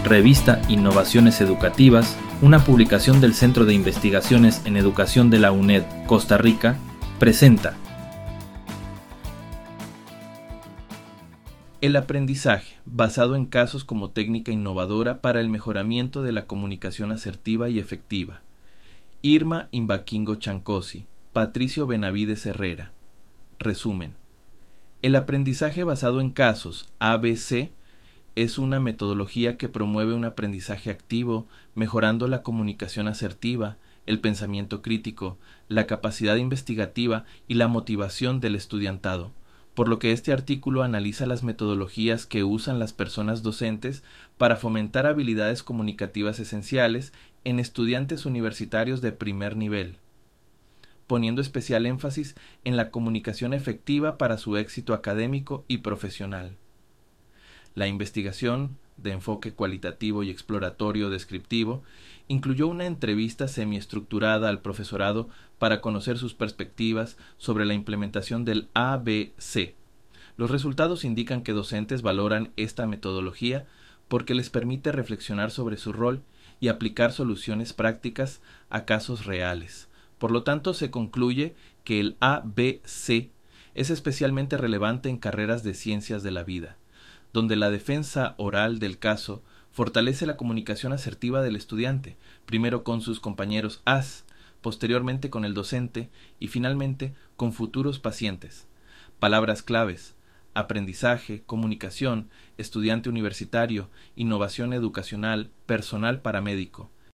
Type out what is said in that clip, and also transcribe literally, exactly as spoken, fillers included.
revista Innovaciones Educativas, una publicación del Centro de Investigaciones en Educación de la UNED, Costa Rica, presenta el aprendizaje, basado en casos como técnica innovadora para el mejoramiento de la comunicación asertiva y efectiva. Irma Imbaquingo Chancosi, Patricio Benavides Herrera. Resumen. El aprendizaje basado en casos, A B C, es una metodología que promueve un aprendizaje activo, mejorando la comunicación asertiva, el pensamiento crítico, la capacidad investigativa y la motivación del estudiantado, por lo que este artículo analiza las metodologías que usan las personas docentes para fomentar habilidades comunicativas esenciales en estudiantes universitarios de primer nivel, poniendo especial énfasis en la comunicación efectiva para su éxito académico y profesional. La investigación, de enfoque cualitativo y exploratorio descriptivo, incluyó una entrevista semiestructurada al profesorado para conocer sus perspectivas sobre la implementación del A B C. Los resultados indican que docentes valoran esta metodología porque les permite reflexionar sobre su rol y aplicar soluciones prácticas a casos reales. Por lo tanto, se concluye que el A B C es especialmente relevante en carreras de ciencias de la vida, donde la defensa oral del caso fortalece la comunicación asertiva del estudiante, primero con sus compañeros A S, posteriormente con el docente y finalmente con futuros pacientes. Palabras claves: aprendizaje, comunicación, estudiante universitario, innovación educacional, personal paramédico.